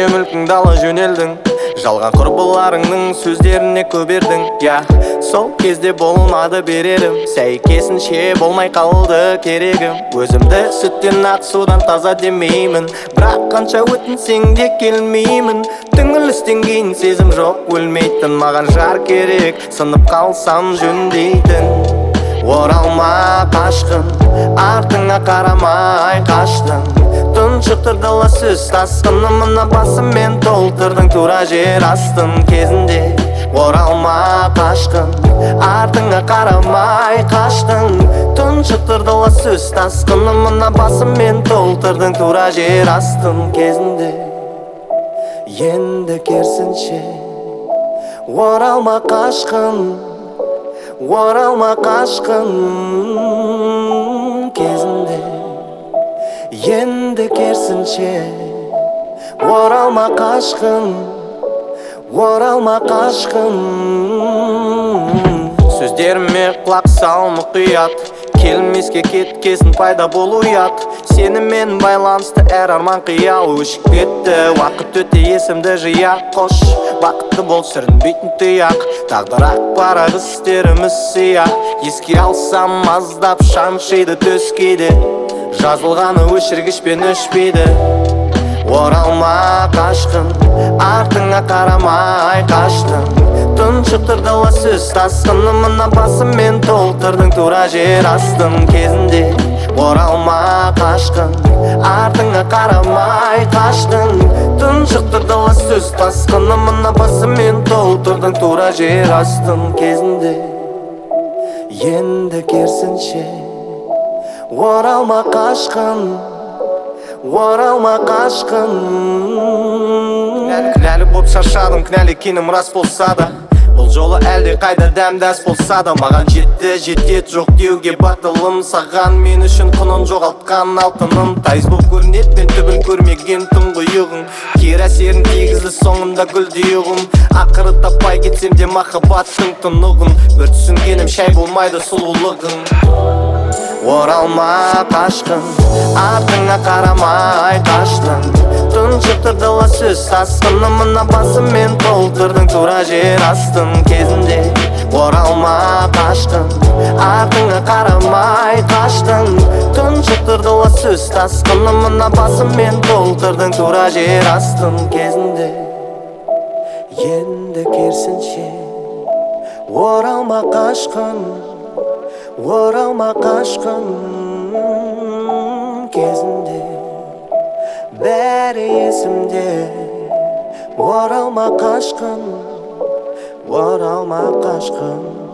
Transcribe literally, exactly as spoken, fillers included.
мүлкіңді ала жөнелдің. Жалған құрбыларыңның сөздеріне көнбедің. Я, сол кезде болмады берерім, сәйкесінше болмай қалды керегім. Өзімді сүттен ақ судан таза демеймін, бірақ қанша өтінсең де келмеймін. Түңілістен кейін сезім жоқ өлмейтін, маған жар керек, сынып қалсам жөндейтін. Оралма қашқын, артыңа қарамай қаштың. Тұншықтырдыла сөз тасқыны, мына басыммен толтырдың тура жер астын кезінде. Оралма қашқын, артыңа қарамай қаштың. Тұншықтырдыла сөз тасқыны, мына басыммен толтырдың тура жер астын кезінде. Енді керісінше оралма қашқын, оралма қашқын кезінде. Енді керісінше оралма қашқын, оралма қашқын. Сөздеріме құлақ сал мұқият, келмеске кеткесін пайда болу ұят. Сенімен байланысты әр арман қиял өшіп кетті. Уақыт өте есімді жия қош, бақытты бол сүрінбейтін тұяқ. Тағдыр ақ парақ істеріміз сияқ, еске алсам аздап шаншиды төс кейде. Жазылғаны өшіргішпен өшпейді. Оралма қашқын, артыңа қарамай қаштың. Тұншықтырдыла сөз тасқыны, мына басыммен толтырдың тура жер астын кезінде. Оралма қашқын, артыңа қарамай қаштың. Тұншықтырдыла сөз тасқыны, мына басыммен толтырдың тура жер астын кезінде. Енді керісінше оралма қашқын, оралма қашқын. Кінәлі боп шаршадым, кінәлі екенім рас болса да, бұл жолы әлде қайда дәмдәс болса да. Маған жетті, жетет жоқ деуге батылым. Саған мен үшін құнын жоғалтқан алтыным. Тайыз боп көрінет, мен түбін көрмеген тұңғиығың. Кері әсерін тигізді соңында гүлдеуім. Ақыры таппай кетсем де махаббаттың тұнығын. Бір түсінгенім шай болмайды сұлулығың. Оралма қашқын, артыңа қарамай қаштың. Тұншықтырдыла сөз тасқыны, мына басыммен толтырдың тура жер астын кезінде. Оралма қашқын, артыңа қарамай қаштың. Тұншықтырдыла сөз тасқыны, мына басыммен толтырдың тура жер астын кезінде. Енді керісінше оралма қашқын, оралма қашқын кезінде. Бәрі есімде, оралма қашқын, оралма қашқын.